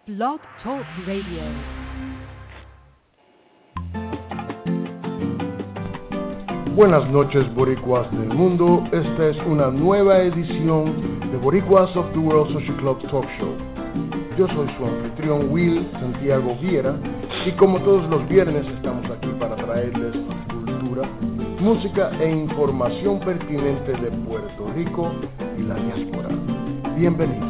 Blog Talk Radio. Buenas noches, boricuas del mundo. Esta es una nueva edición de Boricuas of the World Social Club Talk Show. Yo soy su anfitrión Will Santiago Viera y como todos los viernes estamos aquí para traerles cultura, música e información pertinente de Puerto Rico y la diáspora. Bienvenidos.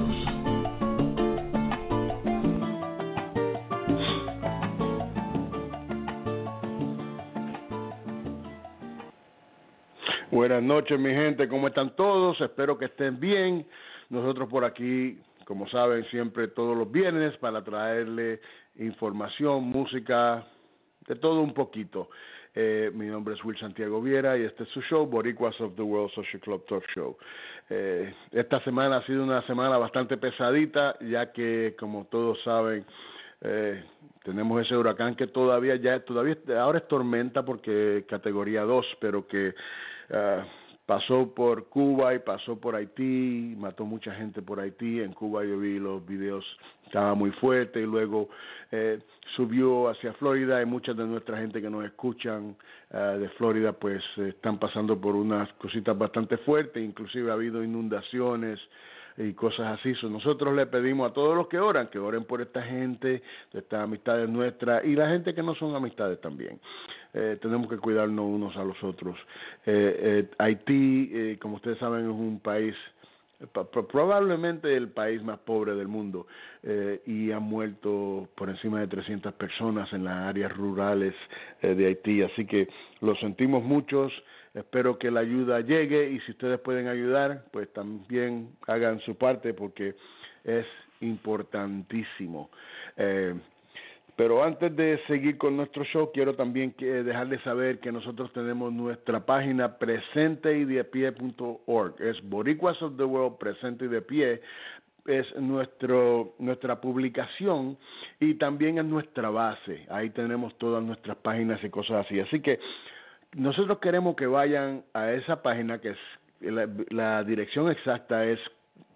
Buenas noches, mi gente, ¿cómo están todos? Espero que estén bien. Nosotros por aquí, como saben, siempre todos los viernes para traerle información, música, de todo un poquito. Mi nombre es Will Santiago Viera y este es su show, Boricuas of the World Social Club Talk Show. Esta semana ha sido una semana bastante pesadita, ya que, como todos saben, tenemos ese huracán que todavía ahora es tormenta porque categoría 2, pero que pasó por Cuba y pasó por Haití, mató mucha gente por Haití. En Cuba yo vi los videos, estaba muy fuerte, y luego subió hacia Florida, y mucha de nuestra gente que nos escuchan de Florida pues están pasando por unas cositas bastante fuertes, inclusive ha habido inundaciones y cosas así. Nosotros le pedimos a todos los que oren por esta gente, estas amistades nuestras y la gente que no son amistades también. Tenemos que cuidarnos unos a los otros. Haití, como ustedes saben, es un país, probablemente el país más pobre del mundo, y han muerto por encima de 300 personas en las áreas rurales de Haití, así que lo sentimos muchos. Espero que la ayuda llegue, y si ustedes pueden ayudar, pues también hagan su parte porque es importantísimo. Pero antes de seguir con nuestro show, quiero también dejarles saber que nosotros tenemos nuestra página presenteydepié.org. Es Boricuas of the World, Presente y de Pie. Es nuestra publicación y también es nuestra base. Ahí tenemos todas nuestras páginas y cosas así. Así que nosotros queremos que vayan a esa página, que es la dirección exacta es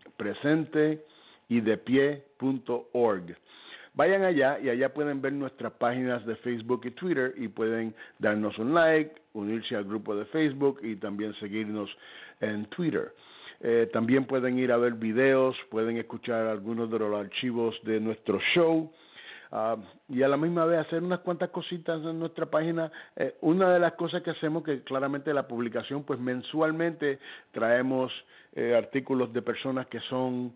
presenteydepié.org. Vayan allá y allá pueden ver nuestras páginas de Facebook y Twitter y pueden darnos un like, unirse al grupo de Facebook y también seguirnos en Twitter. También pueden ir a ver videos, pueden escuchar algunos de los archivos de nuestro show. Y a la misma vez hacer unas cuantas cositas en nuestra página. Una de las cosas que hacemos, que claramente la publicación, pues mensualmente traemos artículos de personas que son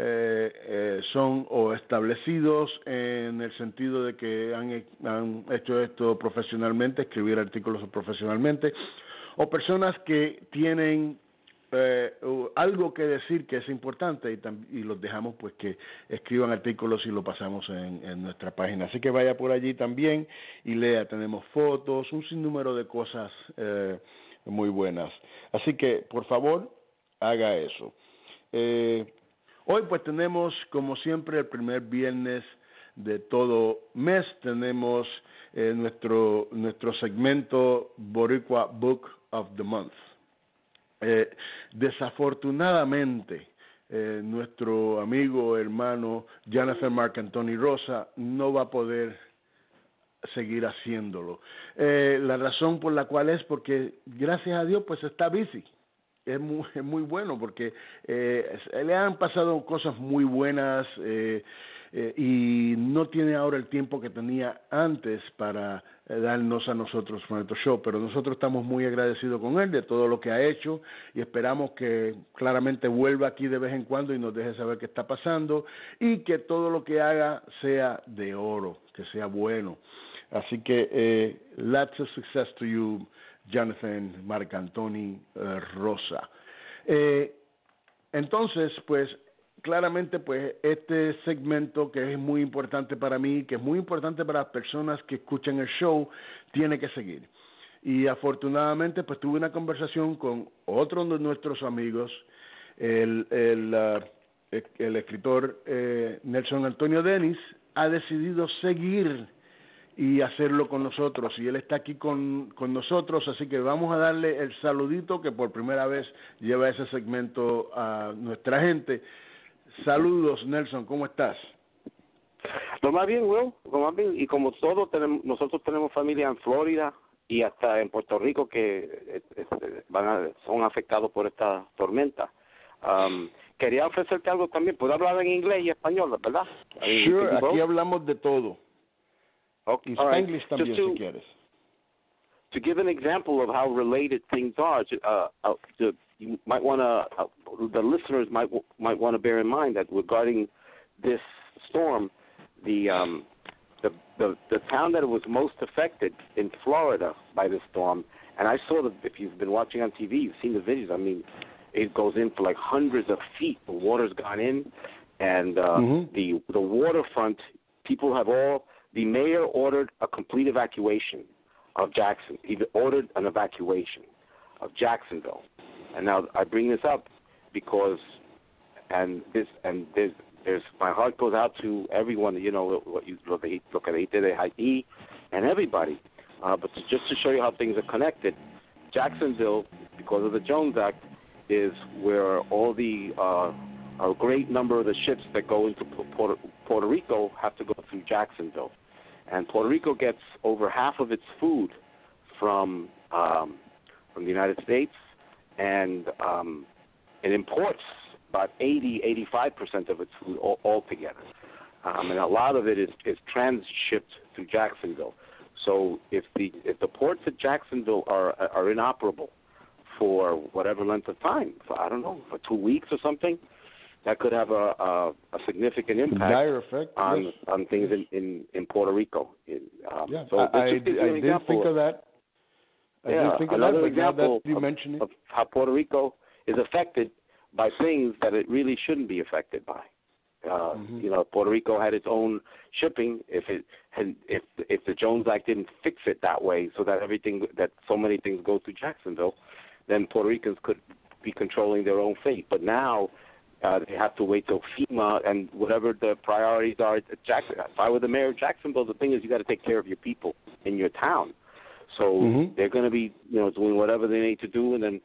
o establecidos en el sentido de que han hecho esto profesionalmente, escribir artículos profesionalmente, o personas que tienen algo que decir que es importante, y los dejamos pues que escriban artículos y lo pasamos en nuestra página. Así que vaya por allí también y lea. Tenemos fotos, un sinnúmero de cosas muy buenas. Así que por favor haga eso. Hoy pues tenemos, como siempre, el primer viernes de todo mes, tenemos nuestro segmento Boricua Book of the Month. Desafortunadamente, nuestro amigo, hermano Jonathan Mark Anthony Rosa no va a poder seguir haciéndolo. La razón por la cual es porque, gracias a Dios, pues está busy. Es muy bueno porque le han pasado cosas muy buenas, y no tiene ahora el tiempo que tenía antes para darnos a nosotros nuestro show, pero nosotros estamos muy agradecidos con él de todo lo que ha hecho y esperamos que claramente vuelva aquí de vez en cuando y nos deje saber qué está pasando y que todo lo que haga sea de oro, que sea bueno. Así que lots of success to you, Jonathan Marc Anthony Rosa. Entonces, pues claramente, pues este segmento, que es muy importante para mí, que es muy importante para las personas que escuchan el show, tiene que seguir. Y afortunadamente, pues tuve una conversación con otro de nuestros amigos, el escritor Nelson Antonio Denis. Ha decidido seguir y hacerlo con nosotros, y él está aquí con nosotros, así que vamos a darle el saludito que por primera vez lleva ese segmento a nuestra gente. Saludos, Nelson, ¿cómo estás? Lo más bien, Will, lo más bien, y como todos nosotros tenemos familia en Florida y hasta en Puerto Rico que son afectados por esta tormenta. Quería ofrecerte algo también. ¿Puedo hablar en inglés y español, verdad? Sure, aquí hablamos de todo. Okay. Y Spanglish también, si quieres. To give an example of how related things are, you might want to, the listeners might want to bear in mind that regarding this storm, the town that was most affected in Florida by this storm, and I saw if you've been watching on TV, you've seen the videos. I mean, it goes in for like hundreds of feet. The water's gone in, and the waterfront people have all. The mayor ordered a complete evacuation of Jackson. He ordered an evacuation of Jacksonville. And now I bring this up because, there's my heart goes out to everyone. You know, what you look at Haiti and everybody. But just to show you how things are connected, Jacksonville, because of the Jones Act, is where all a great number of the ships that go into Puerto Rico have to go through Jacksonville. And Puerto Rico gets over half of its food from the United States, and it imports about 85% of its food altogether. And a lot of it is transshipped through Jacksonville. So if the ports at Jacksonville are inoperable for whatever length of time, for 2 weeks or something, that could have a significant impact dire effect, on things in Puerto Rico. So I didn't think of that. Another example of how Puerto Rico is affected by things that it really shouldn't be affected by. You know, Puerto Rico had its own shipping. If the Jones Act didn't fix it that way, so that so many things go through Jacksonville, then Puerto Ricans could be controlling their own fate. But now they have to wait till FEMA and whatever the priorities are at Jackson. If I were the mayor of Jacksonville, the thing is you got to take care of your people in your town. So they're going to be, doing whatever they need to do, and then,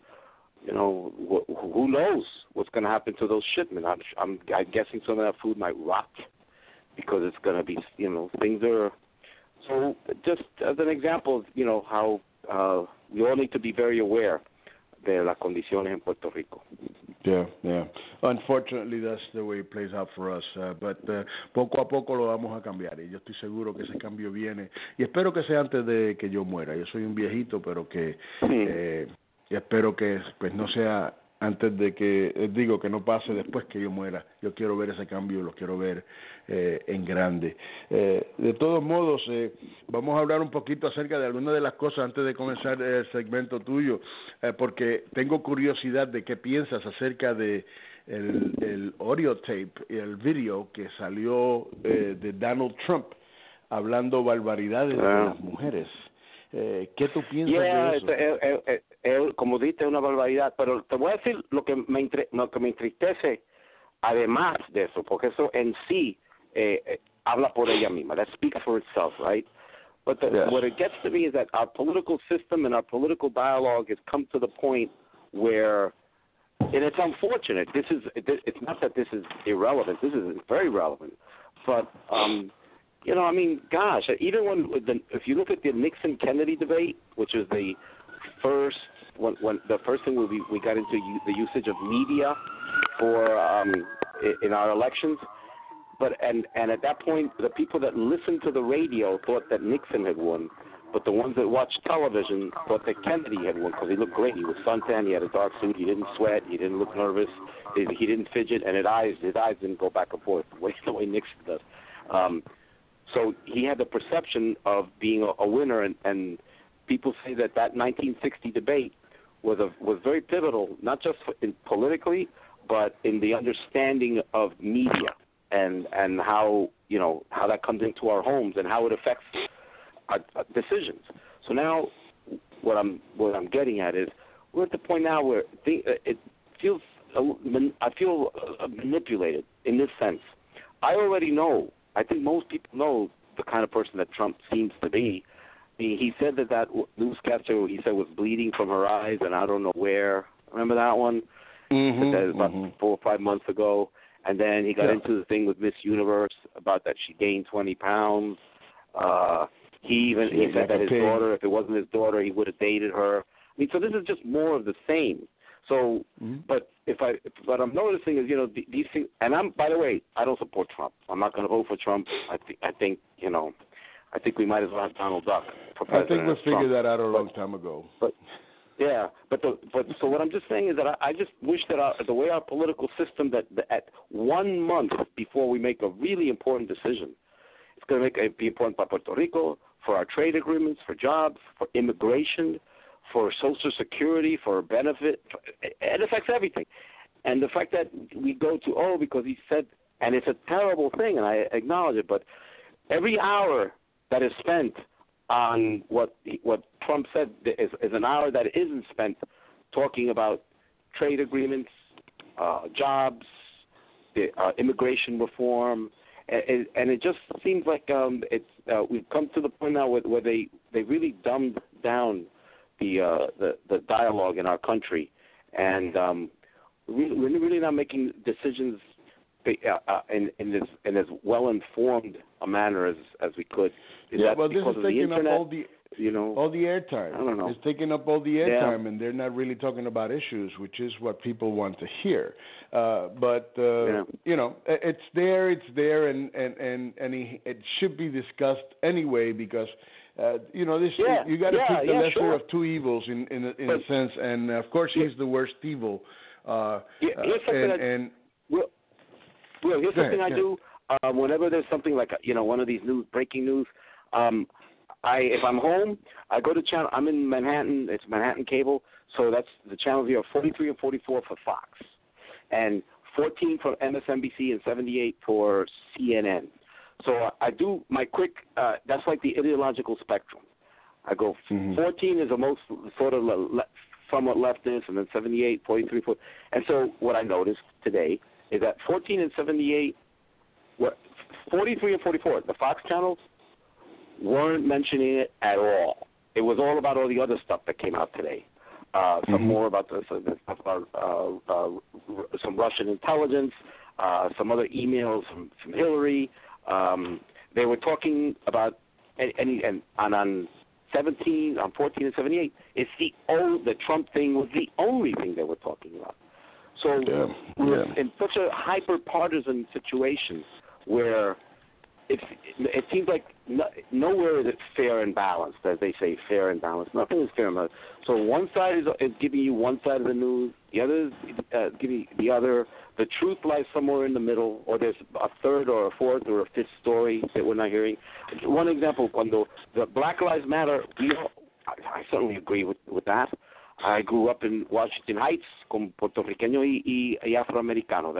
who knows what's going to happen to those shipments. I'm guessing some of that food might rot because it's going to be, things are. So just as an example of, how we all need to be very aware de las condiciones en Puerto Rico. Yeah. Unfortunately, that's the way it plays out for us. But poco a poco lo vamos a cambiar. Y yo estoy seguro que ese cambio viene. Y espero que sea antes de que yo muera. Yo soy un viejito, pero que y espero que pues no sea antes de que, que no pase después que yo muera. Yo quiero ver ese cambio, lo quiero ver en grande. De todos modos, vamos a hablar un poquito acerca de algunas de las cosas antes de comenzar el segmento tuyo, porque tengo curiosidad de qué piensas acerca de el audio tape y el video que salió de Donald Trump hablando barbaridades de las mujeres. ¿Qué tú piensas de eso? Como dijiste, es una barbaridad, pero te voy a decir lo que me entristece además de eso, porque eso en sí habla por ella misma. That speaks for itself, right? But what it gets to me is that our political system and our political dialogue has come to the point where, and it's unfortunate, it's not that this is irrelevant, this is very relevant, but gosh, even if you look at the Nixon-Kennedy debate, which is the first when the first thing we got into the usage of media for in our elections, and at that point the people that listened to the radio thought that Nixon had won, but the ones that watched television thought that Kennedy had won because he looked great. He was suntan, he had a dark suit, he didn't sweat, he didn't look nervous, he didn't fidget, and his eyes didn't go back and forth the way Nixon does. So he had the perception of being a winner, and people say that 1960 debate was very pivotal, not just politically, but in the understanding of media and how how that comes into our homes and how it affects our decisions. So now, what I'm getting at is we're at the point now where it feels I feel manipulated in this sense. I already know. I think most people know the kind of person that Trump seems to be. He said that newscaster, he said, was bleeding from her eyes, and I don't know where. Remember that one? That was about 4 or 5 months ago. And then he got into the thing with Miss Universe about that she gained 20 pounds. He said that his daughter, if it wasn't his daughter, he would have dated her. I mean, so this is just more of the same. So, but what I'm noticing is, these things, and by the way, I don't support Trump. I'm not going to vote for Trump. I think we might as well have Donald Duck for president. I think we figured that out a long time ago. But so what I'm just saying is that I just wish that the way our political system, that at 1 month before we make a really important decision, it's going to be important for Puerto Rico, for our trade agreements, for jobs, for immigration, for Social Security, for benefit. It affects everything. And the fact that we go to, because he said, and it's a terrible thing, and I acknowledge it, but every hour that is spent on what Trump said is an hour that isn't spent talking about trade agreements, jobs, immigration reform, and it just seems like we've come to the point now where they really dumbed down the dialogue in our country, and we're really not making decisions in as well informed a manner as we could. Is that well, because this is of the taking internet? up all the airtime. I don't know. It's taking up all the airtime, and they're not really talking about issues, which is what people want to hear. But it's there, and it should be discussed anyway because. You got to pick the lesser of two evils in a sense, and of course he's the worst evil. Here's something here's something I do whenever there's something like one of these breaking news. If I'm home, I go to channel. I'm in Manhattan. It's Manhattan Cable, so that's the channels here: 43 and 44 for Fox, and 14 for MSNBC and 78 for CNN. So I do my quick, that's like the ideological spectrum. I go 14 is the most sort of somewhat leftist, and then 78, 43, 40. And so what I noticed today is that 14 and 78, 43 and 44, the Fox channels weren't mentioning it at all. It was all about all the other stuff that came out today. Some more about the stuff about some Russian intelligence, some other emails from Hillary. They were talking about and on 17, on 14 and 78, it's the Trump thing was the only thing they were talking about. So we're in such a hyper-partisan situation where it seems like nowhere is it fair and balanced, as they say, fair and balanced. Nothing is fair and balanced. So one side is giving you one side of the news, the other is giving the other. The truth lies somewhere in the middle, or there's a third or a fourth or a fifth story that we're not hearing. One example, cuando the Black Lives Matter, I certainly agree with that. I grew up in Washington Heights con puertorriqueño y afroamericano.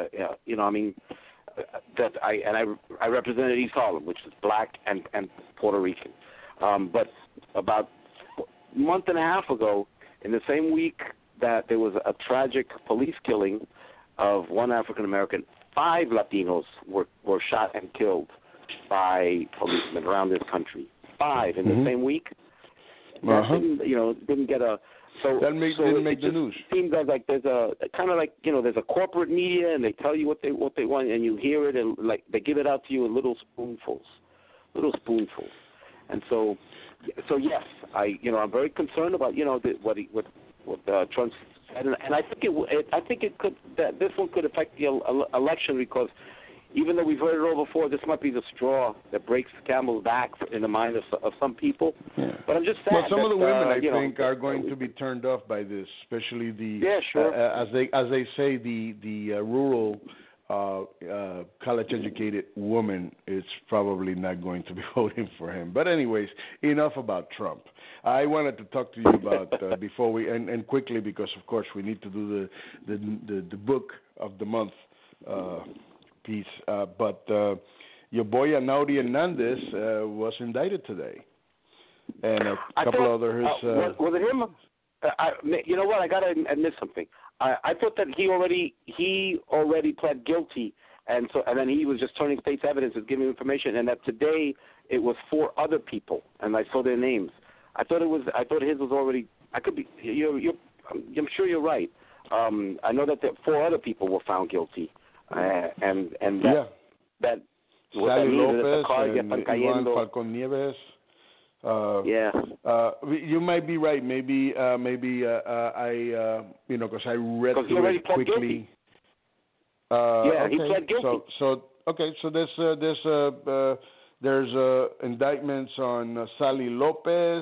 I represented East Harlem, which is black and Puerto Rican. But about a month and a half ago, in the same week that there was a tragic police killing of one African American, 5 Latinos were shot and killed by policemen around this country. 5 in the same week. Didn't get a. So didn't make the news. Seems like there's a kind of like there's a corporate media, and they tell you what they want, and you hear it, and like they give it out to you in little spoonfuls. And so yes, I'm very concerned about what Trump said, and I think it could that this one could affect the election because even though we've heard it all before, this might be the straw that breaks the camel's back in the mind of some people. Yeah. But I'm just sad. Well, some of the women I think are going to be turned off by this, especially the as they say the rural college-educated woman is probably not going to be voting for him. But anyways, enough about Trump. I wanted to talk to you about before we and quickly because of course we need to do the book of the month piece. But your boy Anauri Hernandez was indicted today, and a couple others. Was it him? You know what? I got to admit something. I thought that he already pled guilty, and then he was just turning state's evidence and giving information, and that today it was 4 other people, and I saw their names. I thought his was already. I could be. I'm sure you're right. I know that 4 other people were found guilty, and that what Sally that means is that the Lopez cars ya and están Iván cayendo. Falcón Nieves. You might be right. Maybe I because I read through it quickly. He pled guilty. So there's indictments on Sally Lopez.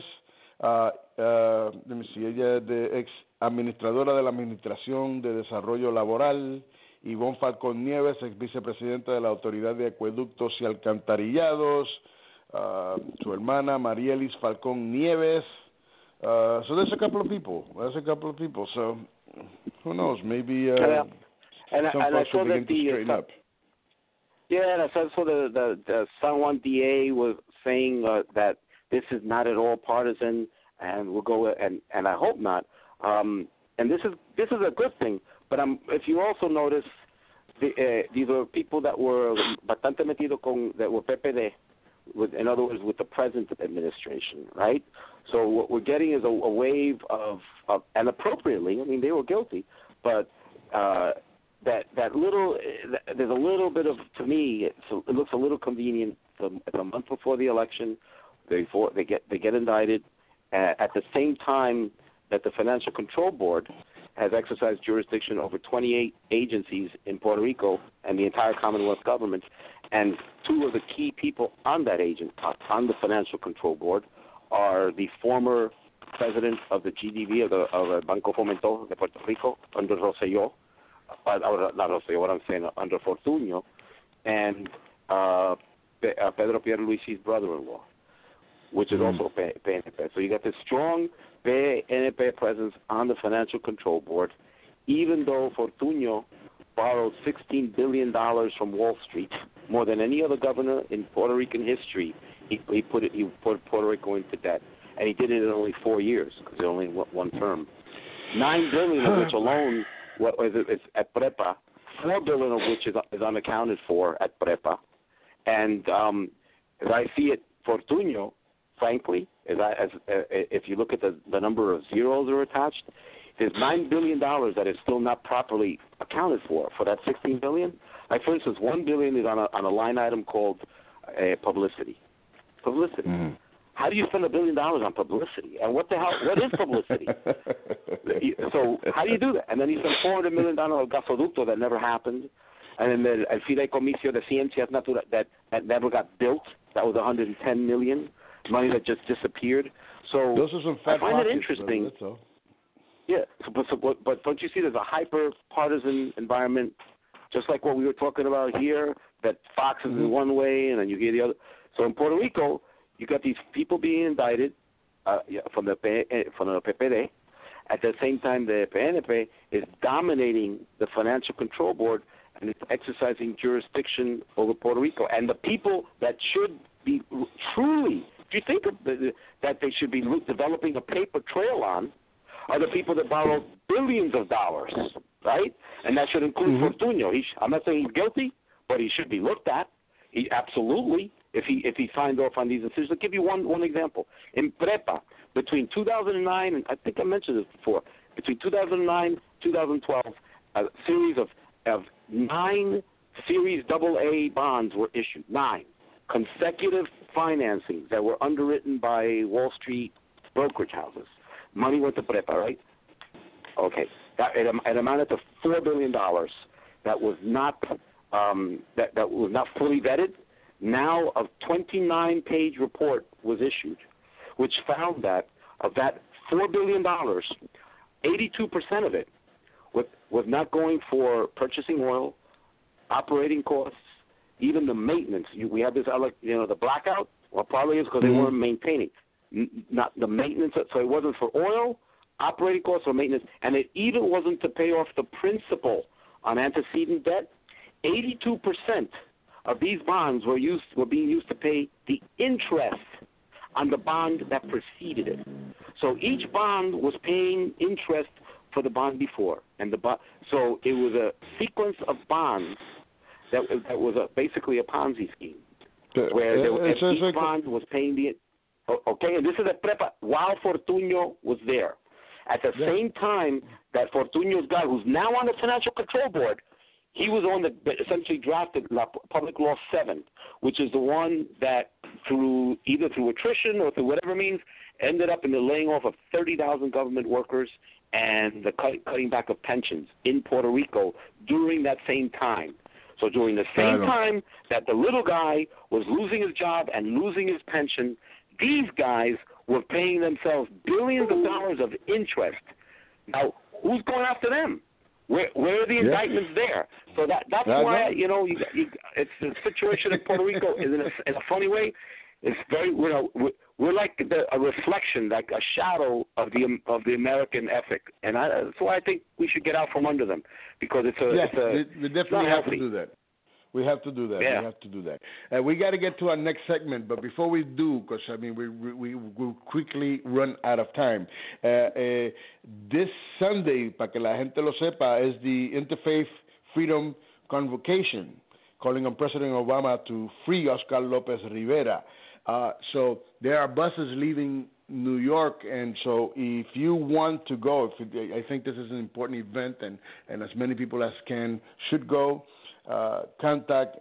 Let me see. Ella es de ex administradora de la Administración de Desarrollo Laboral. Ivonne Falcón Nieves, ex vicepresidenta de la Autoridad de Acueductos y Alcantarillados. Su hermana Marielis Falcón Nieves. So there's a couple of people. So who knows? Maybe some folks will begin to straighten up. Yeah, and I saw the San Juan DA was saying that this is not at all partisan, and we'll go and I hope not. And this is a good thing. But if you also notice, these are people that were bastante metido that were PPD. In other words, with the present administration, right? So what we're getting is a wave of, and appropriately, I mean, they were guilty, but that little, there's a little bit of, to me, it looks a little convenient. A month before the election, they get indicted at the same time that the Financial Control Board has exercised jurisdiction over 28 agencies in Puerto Rico and the entire Commonwealth government. And two of the key people on that on the Financial Control Board are the former president of the GDB, of the Banco Fomento de Puerto Rico, under Rosselló, not Rosselló, what I'm saying, under Fortuño, and Pedro Pierluisi's brother-in-law, which is also PNP. So you got this strong PNP presence on the Financial Control Board, even though Fortuño borrowed $16 billion from Wall Street, more than any other governor in Puerto Rican history. He put Puerto Rico into debt, and he did it in only 4 years because it only went one term. $9 billion of which alone is at PREPA, $4 billion of which is unaccounted for at PREPA, and as I see it, Fortuño, frankly, if you look at the number of zeros that are attached, there's $9 billion that is still not properly accounted for that $16 billion. Like, for instance, $1 billion is on a line item called publicity. Mm-hmm. How do you spend $1 billion on publicity? And what the hell? What is publicity? So how do you do that? And then you spend $400 million on gasoducto that never happened, and then el fideicomiso de ciencias naturales that never got built. That was $110 million, money that just disappeared. So those are some fat I find pockets, it interesting. That's all. Yeah, but don't you see there's a hyper-partisan environment, just like what we were talking about here, that Fox is in one way and then you hear the other. So in Puerto Rico, you got these people being indicted from the PPD. At the same time, the PNP is dominating the Financial Control Board and it's exercising jurisdiction over Puerto Rico. And the people that should be truly, if you think of that they should be developing a paper trail on, are the people that borrowed billions of dollars, right? And that should include Fortuño. I'm not saying he's guilty, but he should be looked at. He absolutely, if he signed off on these decisions. I'll give you one example. In PREPA, between 2009 and I think I mentioned this before, between 2009 and 2012, a series of 9 Series AA bonds were issued. 9 consecutive financings that were underwritten by Wall Street brokerage houses. Money went to PREPA, right? Okay. It amounted to $4 billion. That was not that was not fully vetted. Now a 29-page report was issued, which found that of that $4 billion, 82% of it was not going for purchasing oil, operating costs, even the maintenance. We had this, the blackout. Well, probably is because they weren't maintaining. Not the maintenance, so it wasn't for oil, operating costs, or maintenance, and it even wasn't to pay off the principal on antecedent debt. 82% of these bonds were being used to pay the interest on the bond that preceded it. So each bond was paying interest for the bond before, and so it was a sequence of bonds that was basically a Ponzi scheme, where each bond was paying the. Okay, and this is a PREPA while Fortuño was there. At the same time that Fortuño's guy, who's now on the Financial Control Board, he was on that essentially drafted Public Law 7, which is the one that either through attrition or through whatever means ended up in the laying off of 30,000 government workers and the cutting back of pensions in Puerto Rico during that same time. So during the same time that the little guy was losing his job and losing his pension, these guys were paying themselves billions of dollars of interest. Now, who's going after them? Where are the indictments there? So that's why, it's the situation in Puerto Rico is in a funny way. It's very, we're like a reflection, like a shadow of the American ethic, and that's why I think we should get out from under them, because we definitely have to do that. We have to do that. Yeah. We have to do that. We got to get to our next segment, but before we do, because we will quickly run out of time. This Sunday, para que la gente lo sepa, is the Interfaith Freedom Convocation, calling on President Obama to free Oscar Lopez Rivera. So there are buses leaving New York, and so if you want to go, I think this is an important event, and as many people as can should go. Contact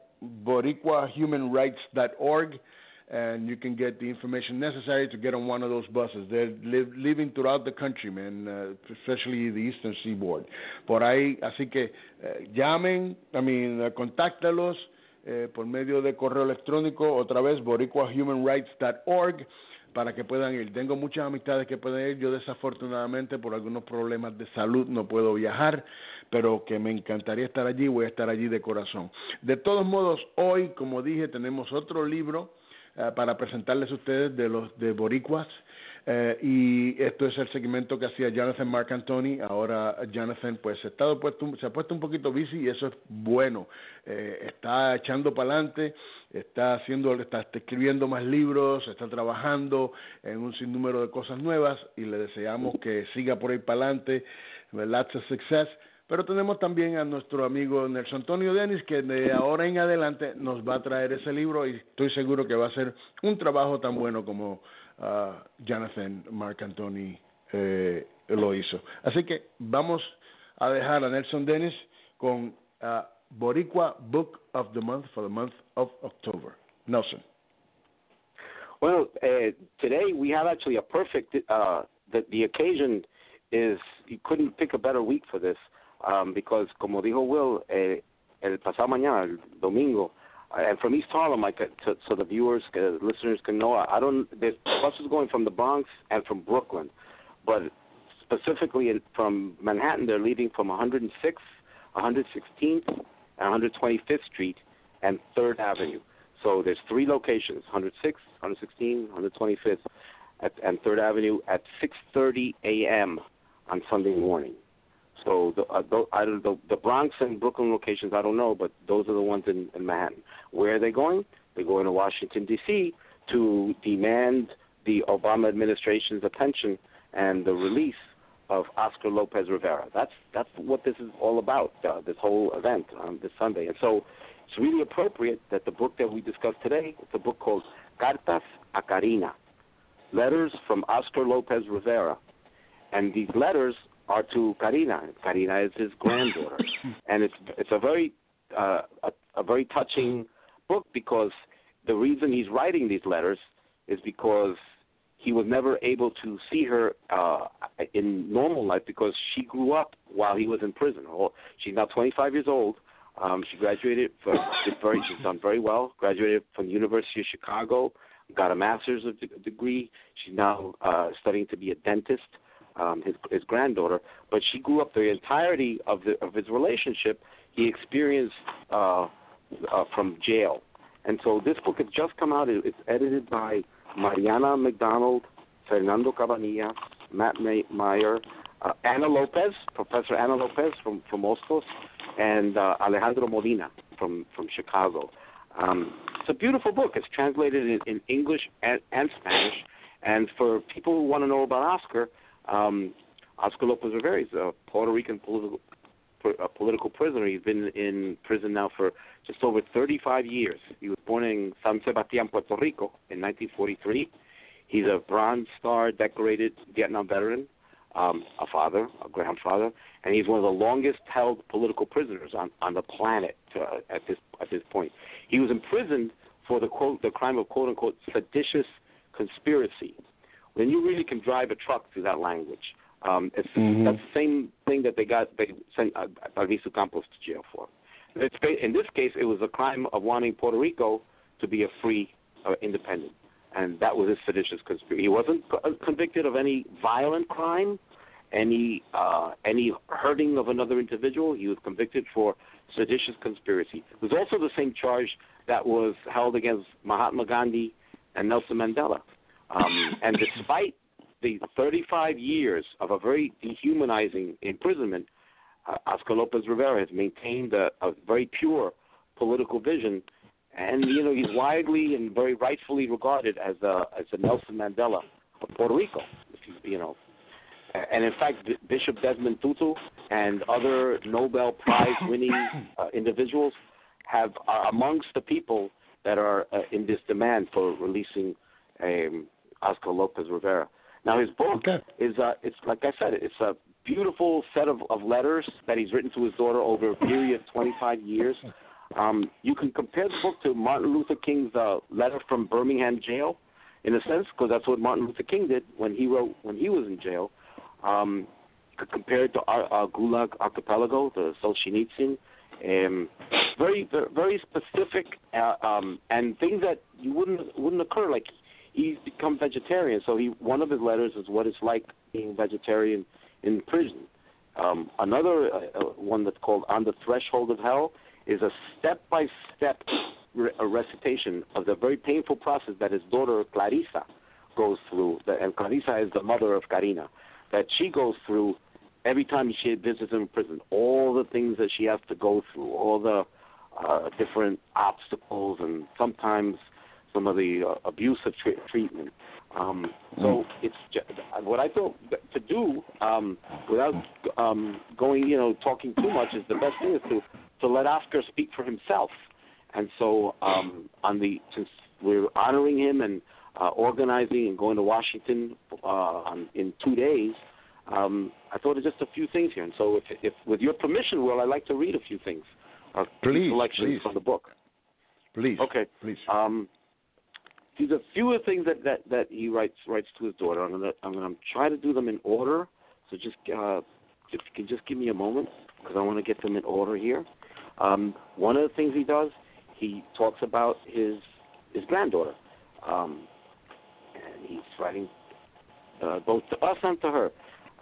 BoricuaHumanRights.org, and you can get the information necessary to get on one of those buses. They're living throughout the country, man, especially the Eastern Seaboard. Por ahí, así que llamen, contáctalos por medio de correo electrónico, otra vez, BoricuaHumanRights.org, para que puedan ir. Tengo muchas amistades que pueden ir. Yo desafortunadamente por algunos problemas de salud no puedo viajar, pero que me encantaría estar allí, voy a estar allí de corazón. De todos modos, hoy, como dije, tenemos otro libro para presentarles a ustedes de boricuas, y esto es el segmento que hacía Jonathan Mark Antony. Ahora Jonathan pues se ha puesto un poquito busy, y eso es bueno. Está echando para adelante, está escribiendo más libros, está trabajando en un sinnúmero de cosas nuevas, y le deseamos que siga por ahí para adelante. Lots of success. Pero tenemos también a nuestro amigo Nelson Antonio Dennis, que de ahora en adelante nos va a traer ese libro, y estoy seguro que va a ser un trabajo tan bueno como Jonathan Mark Antony lo hizo. Así que vamos a dejar a Nelson Dennis con Boricua Book of the Month for the month of October. Nelson. Well, today we have actually a perfect, the occasion is, you couldn't pick a better week for this. Because, como dijo Will, el pasado mañana, el domingo, and from East Harlem, so the viewers, listeners can know, there's buses going from the Bronx and from Brooklyn, but specifically from Manhattan, they're leaving from 106th, 116th, and 125th Street and 3rd Avenue. So there's 3 locations, 106th, 116th, 125th, and 3rd Avenue at 6:30 a.m. on Sunday morning. So the Bronx and Brooklyn locations, I don't know, but those are the ones in Manhattan. Where are they going? They're going to Washington, D.C. to demand the Obama administration's attention and the release of Oscar Lopez Rivera. That's what this is all about, this whole event this Sunday. And so it's really appropriate that the book that we discussed today, it's a book called Cartas a Karina, Letters from Oscar Lopez Rivera. And these letters are to Karina. Karina is his granddaughter, and it's a very touching book, because the reason he's writing these letters is because he was never able to see her in normal life, because she grew up while he was in prison. She's now 25 years old. She graduated. She's done very well. Graduated from the University of Chicago. Got a master's degree. She's now studying to be a dentist. His granddaughter, but she grew up the entirety of his relationship. He experienced from jail, and so this book has just come out. It's edited by Mariana McDonald, Fernando Cabanilla, Matt Meyer, Ana Lopez, Professor Ana Lopez from Oscos, and Alejandro Molina from Chicago. It's a beautiful book. It's translated in English and Spanish, and for people who want to know about Oscar. Oscar Lopez Rivera is a Puerto Rican political prisoner. He's been in prison now for just over 35 years. He was born in San Sebastián, Puerto Rico in 1943. He's a Bronze Star decorated Vietnam veteran. a father, a grandfather, and he's one of the longest-held political prisoners on the planet at this point. He was imprisoned for the crime of quote unquote seditious conspiracy. When you really can drive a truck through that language, that's the same thing that they sent Albizu Campos to jail for. In this case, it was a crime of wanting Puerto Rico to be a free, independent, and that was his seditious conspiracy. He wasn't convicted of any violent crime, any hurting of another individual. He was convicted for seditious conspiracy. It was also the same charge that was held against Mahatma Gandhi and Nelson Mandela. And despite the 35 years of a very dehumanizing imprisonment, Oscar Lopez Rivera has maintained a very pure political vision, and he's widely and very rightfully regarded as the Nelson Mandela of Puerto Rico. And in fact, Bishop Desmond Tutu and other Nobel Prize-winning individuals are amongst the people that are in this demand for releasing Oscar Lopez Rivera. Now, his book is, it's like I said, it's a beautiful set of letters that he's written to his daughter over a period of 25 years. You can compare the book to Martin Luther King's letter from Birmingham jail, in a sense, because that's what Martin Luther King did when he was in jail. You could compare it to Gulag Archipelago, the Solzhenitsyn. Very, very specific, and things that you wouldn't occur. Like, he's become vegetarian, so one of his letters is what it's like being vegetarian in prison. Another one that's called On the Threshold of Hell is a step-by-step recitation of the very painful process that his daughter Clarissa goes through, and Clarissa is the mother of Karina, that she goes through every time she visits him in prison, all the things that she has to go through, all the different obstacles, and sometimes some of the abusive treatment. So it's what I thought to do without going, talking too much, is the best thing is to let Oscar speak for himself. And so since we're honoring him and organizing and going to Washington in 2 days, I thought of just a few things here. And so if with your permission, Will, I'd like to read a few things. Selections from the book. Please. Okay. Please. These are a few of the things that he writes to his daughter. I'm gonna try to do them in order. So just give me a moment, because I want to get them in order here. One of the things he does, he talks about his granddaughter, and he's writing both to us and to her.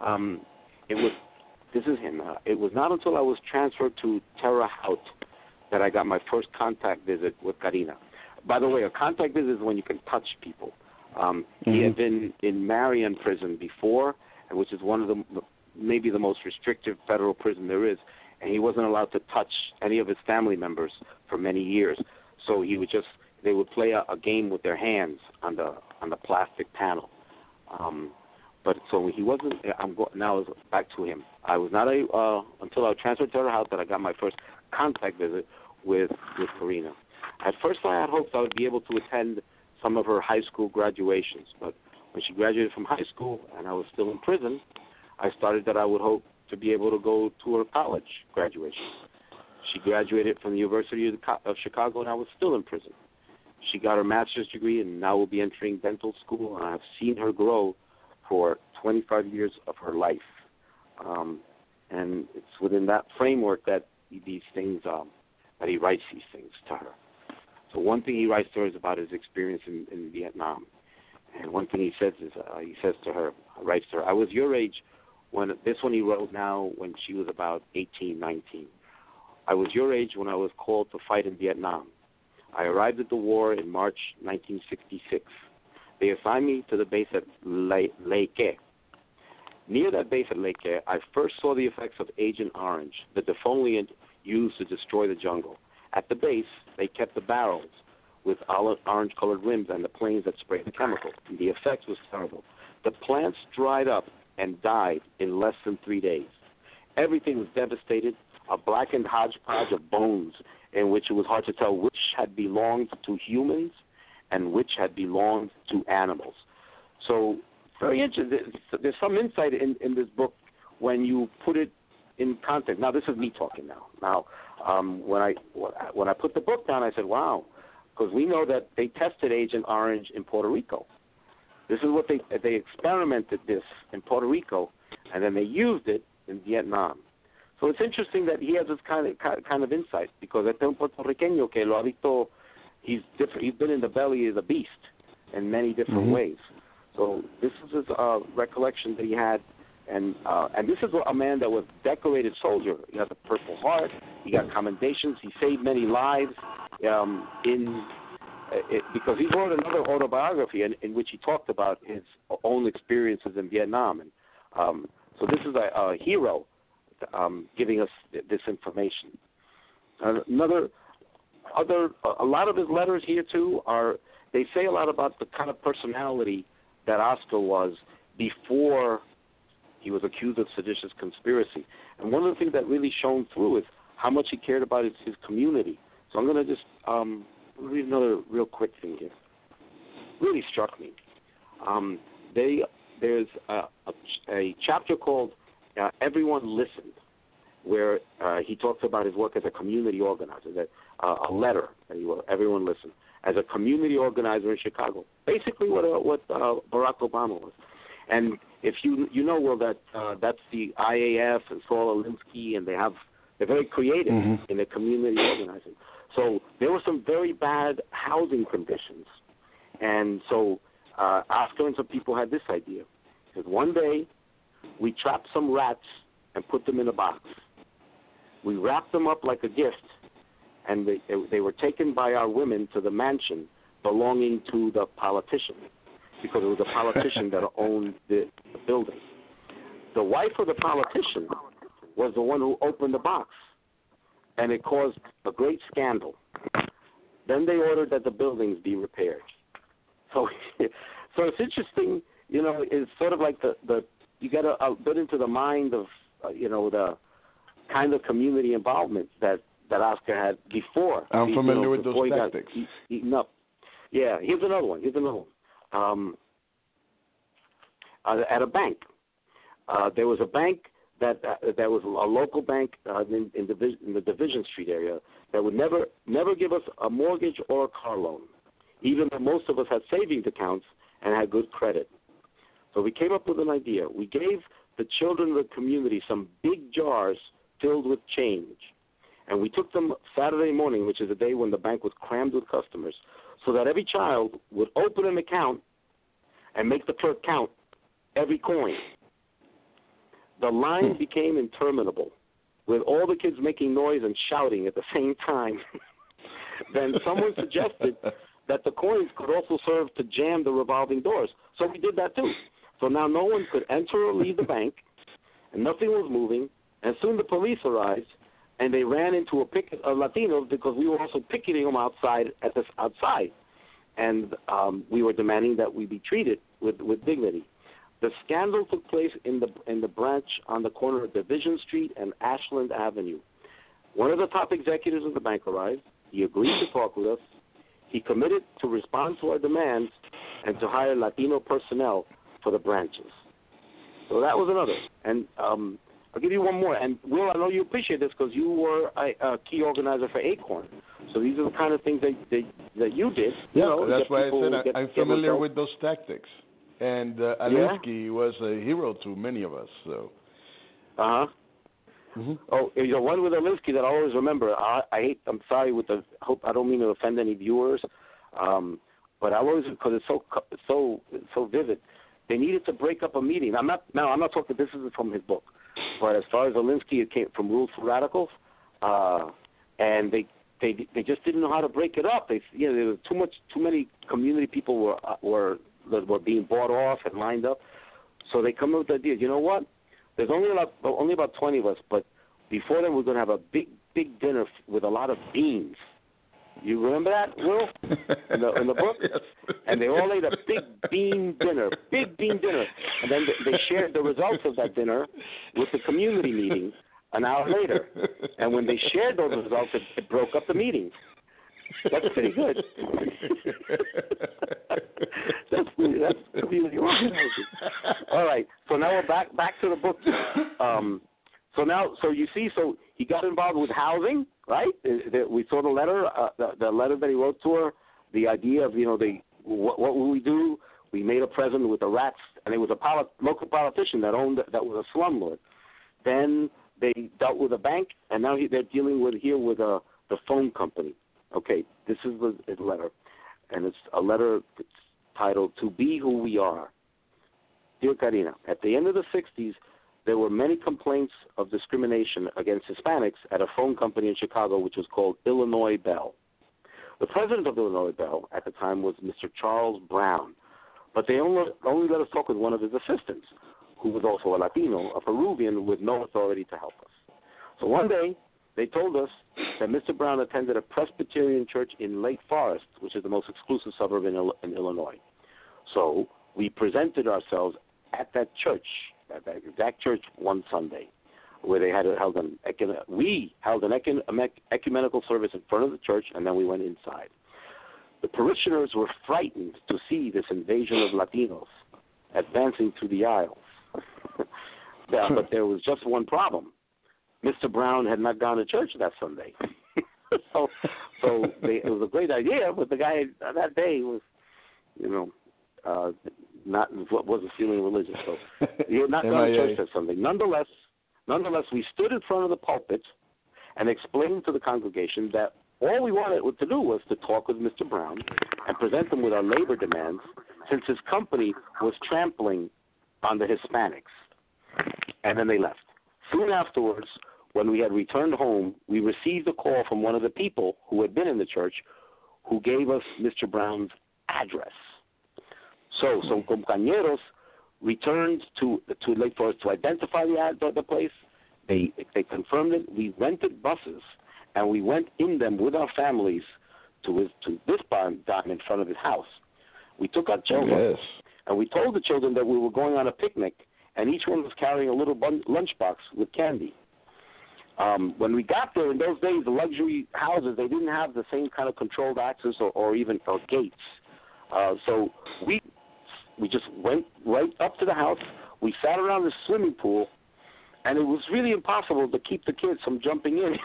This is him. It was not until I was transferred to Terre Haute that I got my first contact visit with Karina. By the way, a contact visit is when you can touch people. He had been in Marion prison before, which is one of maybe the most restrictive federal prison there is, and he wasn't allowed to touch any of his family members for many years. So they would play a game with their hands on the plastic panel. But so he wasn't. Now back to him. I was not until I was transferred to her house that I got my first contact visit with Karina. At first, I had hoped I would be able to attend some of her high school graduations. But when she graduated from high school and I was still in prison, I started that I would hope to be able to go to her college graduation. She graduated from the University of Chicago, and I was still in prison. She got her master's degree and now will be entering dental school, and I've seen her grow for 25 years of her life. And it's within that framework that these things, that he writes these things to her. So one thing he writes to her is about his experience in Vietnam. And one thing he says to her, writes to her, I was your age this one he wrote now when she was about 18, 19. I was your age when I was called to fight in Vietnam. I arrived at the war in March 1966. They assigned me to the base at Le Quai. Near that base at Le Quai, I first saw the effects of Agent Orange, the defoliant used to destroy the jungle. At the base, they kept the barrels with olive orange-colored rims and the planes that sprayed the chemical. The effect was terrible. The plants dried up and died in less than 3 days. Everything was devastated, a blackened hodgepodge of bones in which it was hard to tell which had belonged to humans and which had belonged to animals. So very interesting. There's some insight in this book when you put it in context. Now, this is me talking now. Now, when I put the book down, I said, wow, because we know that they tested Agent Orange in Puerto Rico. This is what they experimented this in Puerto Rico, and then they used it in Vietnam. So it's interesting that he has this kind of insight, because este un puertorriqueño que lo ha visto, he's different. He's been in the belly of the beast in many different ways. So this is his recollection that he had, and this is a man that was a decorated soldier. He has a Purple Heart. He got commendations. He saved many lives because he wrote another autobiography in which he talked about his own experiences in Vietnam. And so this is a hero giving us this information. A lot of his letters here too they say a lot about the kind of personality that Oscar was before he was accused of seditious conspiracy. And one of the things that really shone through is how much he cared about his community. So I'm going to just read another real quick thing here. Really struck me. There's a chapter called Everyone Listened, where he talks about his work as a community organizer, a letter that he wrote, Everyone Listened, as a community organizer in Chicago. Basically what Barack Obama was. And if you know, Will, that that's the IAF and Saul Alinsky, and they're very creative in their community organizing. So there were some very bad housing conditions. And so Oscar and some people had this idea. Because one day we trapped some rats and put them in a box. We wrapped them up like a gift, and they were taken by our women to the mansion belonging to the politician, because it was a politician that owned the building. The wife of the politician was the one who opened the box, and it caused a great scandal. Then they ordered that the buildings be repaired. So it's interesting, it's sort of like you got to get into the mind of, the kind of community involvement that Oscar had before. I'm familiar with those tactics. Eaten up. Yeah, here's another one. At a bank. There was a bank that was a local bank in the Division Street area that would never give us a mortgage or a car loan, even though most of us had savings accounts and had good credit. So we came up with an idea. We gave the children of the community some big jars filled with change, and we took them Saturday morning, which is a day when the bank was crammed with customers, so that every child would open an account and make the clerk count every coin. The line became interminable, with all the kids making noise and shouting at the same time. Then someone suggested that the coins could also serve to jam the revolving doors. So we did that too. So now no one could enter or leave the bank, and nothing was moving. And soon the police arrived, and they ran into a picket of Latinos because we were also picketing them outside. And we were demanding that we be treated with dignity. The scandal took place in the branch on the corner of Division Street and Ashland Avenue. One of the top executives of the bank arrived. He agreed to talk with us. He committed to respond to our demands and to hire Latino personnel for the branches. So that was another. And I'll give you one more. And, Will, I know you appreciate this because you were a key organizer for ACORN. So these are the kind of things that you did. Yeah, that's why I said I'm familiar with those tactics. And Alinsky was a hero to many of us. So. Uh-huh. Mm-hmm. Oh, the one with Alinsky that I always remember. I'm sorry I don't mean to offend any viewers, but I always, because it's so vivid. They needed to break up a meeting. I'm not talking. This isn't from his book, but as far as Alinsky, it came from Rules for Radicals, and they just didn't know how to break it up. There was too many community people were being bought off and lined up. So they come up with the idea. You know what? There's only about 20 of us, but before then we're going to have a big dinner with a lot of beans. You remember that, Will, in the book? Yes. And they all ate a big bean dinner, and then they shared the results of that dinner with the community meeting an hour later. And when they shared those results, it broke up the meeting. That's pretty good. That's community organizing. back to the book. So you see, so he got involved with housing, right? We saw the letter, the letter that he wrote to her. The idea of what will we do? We made a present with the rats, and it was a local politician that was a slumlord. Then they dealt with a bank, and now they're dealing with the phone company. Okay, this is his letter, and it's a letter titled "To Be Who We Are." Dear Karina, at the end of the 60s, there were many complaints of discrimination against Hispanics at a phone company in Chicago, which was called Illinois Bell. The president of Illinois Bell at the time was Mr. Charles Brown, but they only let us talk with one of his assistants, who was also a Latino, a Peruvian with no authority to help us. So one day, they told us that Mr. Brown attended a Presbyterian church in Lake Forest, which is the most exclusive suburb in Illinois. So we presented ourselves at that church, at that exact church, one Sunday, where we held an ecumenical service in front of the church, and then we went inside. The parishioners were frightened to see this invasion of Latinos advancing through the aisles. But there was just one problem. Mr. Brown had not gone to church that Sunday. so it was a great idea, but the guy that day was, wasn't feeling religious. So he had not gone to church that Sunday. Nonetheless, we stood in front of the pulpit and explained to the congregation that all we wanted to do was to talk with Mr. Brown and present him with our labor demands, since his company was trampling on the Hispanics. And then they left. Soon afterwards, when we had returned home, we received a call from one of the people who had been in the church who gave us Mr. Brown's address. So some compañeros returned to Lake Forest to identify the place. They confirmed it. We rented buses, and we went in them with our families to this barn down in front of his house. We took our children, and we told the children that we were going on a picnic, and each one was carrying a little lunchbox with candy. When we got there, in those days, the luxury houses, they didn't have the same kind of controlled access or gates. So we just went right up to the house. We sat around the swimming pool, and it was really impossible to keep the kids from jumping in.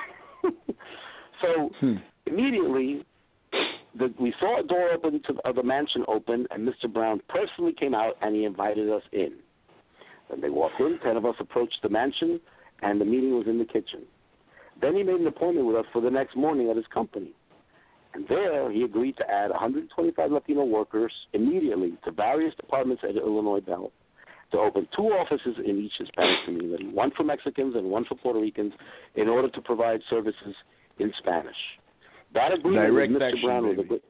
So immediately, we saw a door open of the mansion open, and Mr. Brown personally came out, and he invited us in. When they walked in, 10 of us approached the mansion, and the meeting was in the kitchen. Then he made an appointment with us for the next morning at his company. And there he agreed to add 125 Latino workers immediately to various departments at Illinois Bell, to open 2 offices in each Hispanic community, one for Mexicans and one for Puerto Ricans, in order to provide services in Spanish. That agreement with Mr. Brown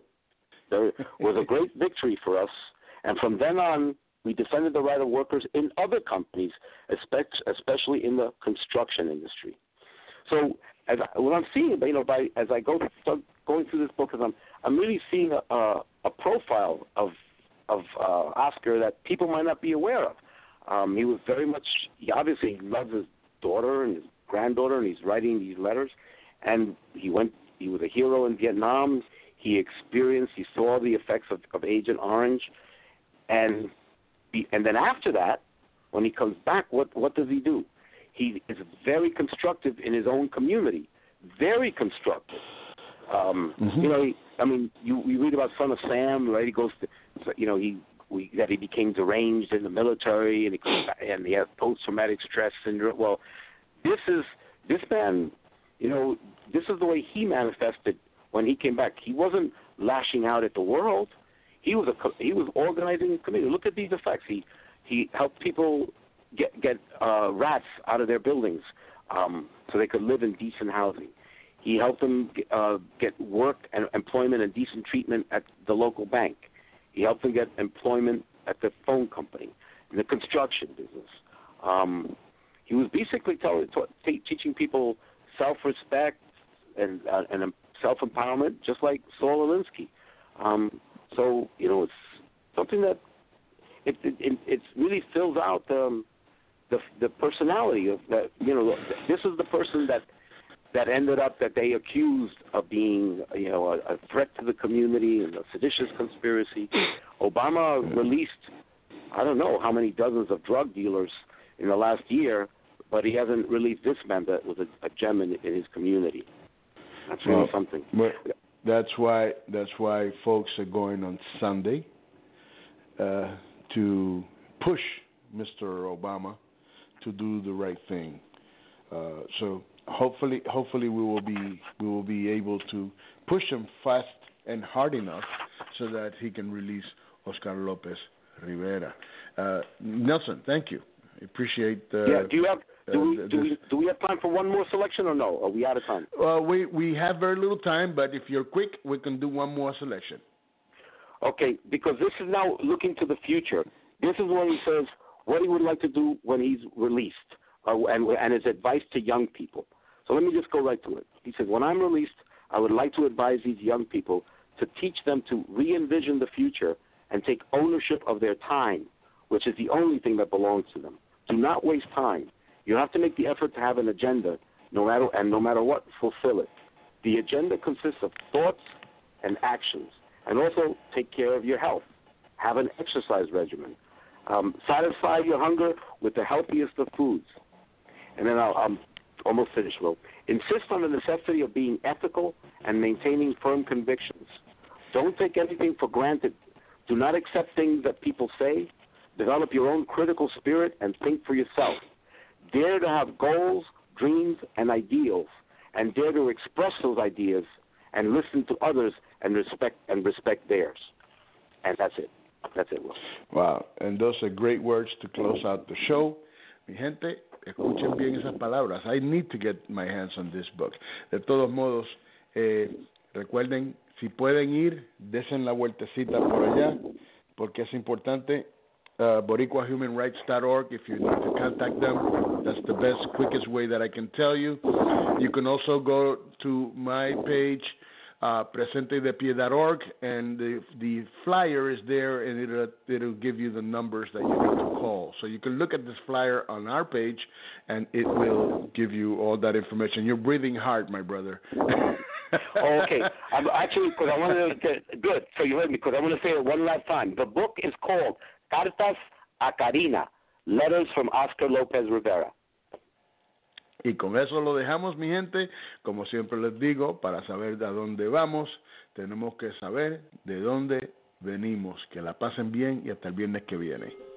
was a great victory for us, and from then on, we defended the right of workers in other companies, especially in the construction industry. So what I'm seeing, as I start going through this book, I'm really seeing a profile of Oscar that people might not be aware of. He was he obviously loves his daughter and his granddaughter, and he's writing these letters. And he was a hero in Vietnam. He saw the effects of Agent Orange. And then after that, when he comes back, what does he do? He is very constructive in his own community, very constructive. You read about Son of Sam, right? He goes to, that he became deranged in the military, and he has post-traumatic stress syndrome. Well, this man, this is the way he manifested when he came back. He wasn't lashing out at the world. He was organizing a community. Look at these effects. He helped people get rats out of their buildings so they could live in decent housing. He helped them get work and employment and decent treatment at the local bank. He helped them get employment at the phone company, in the construction business. He was basically teaching people self-respect and self-empowerment, just like Saul Alinsky. So it's something that it really fills out the personality of that. This is the person that ended up that they accused of being a threat to the community and a seditious conspiracy. Obama released I don't know how many dozens of drug dealers in the last year, but he hasn't released this man that was a gem in his community. That's really something. Well, that's why folks are going on Sunday to push Mr. Obama to do the right thing. So hopefully we will be able to push him fast and hard enough so that he can release Oscar Lopez Rivera. Nelson, thank you. I appreciate. Do we have time for one more selection or no? Are we out of time? We have very little time, but if you're quick, we can do one more selection. Okay, because this is now looking to the future. This is when he says what he would like to do when he's released, and his advice to young people. So let me just go right to it. He says, when I'm released, I would like to advise these young people to teach them to re-envision the future and take ownership of their time, which is the only thing that belongs to them. Do not waste time. You have to make the effort to have an agenda, no matter what, fulfill it. The agenda consists of thoughts and actions, and also take care of your health. Have an exercise regimen. Satisfy your hunger with the healthiest of foods. And then I'm almost finished, Will. Insist on the necessity of being ethical and maintaining firm convictions. Don't take anything for granted. Do not accept things that people say. Develop your own critical spirit and think for yourself. Dare to have goals, dreams, and ideals, and dare to express those ideas and listen to others and respect theirs. And that's it. That's it, Will. Wow, and those are great words to close out the show. Mi gente, escuchen bien esas palabras. I need to get my hands on this book. De todos modos, recuerden, si pueden ir, desen la vueltecita por allá, porque es importante. BoricuaHumanRights.org, if you need to contact them, that's the best, quickest way that I can tell you. You can also go to my page, PresenteDePie.org, and the flyer is there, and it'll give you the numbers that you need to call. So you can look at this flyer on our page, and it will give you all that information. You're breathing hard, my brother. Okay. Actually, because I want to get good. So you heard me, because I want to say it one last time. The book is called Cartas a Karina, Letters from Oscar Lopez Rivera. Y con eso lo dejamos, mi gente. Como siempre les digo, para saber de dónde vamos, tenemos que saber de dónde venimos. Que la pasen bien y hasta el viernes que viene.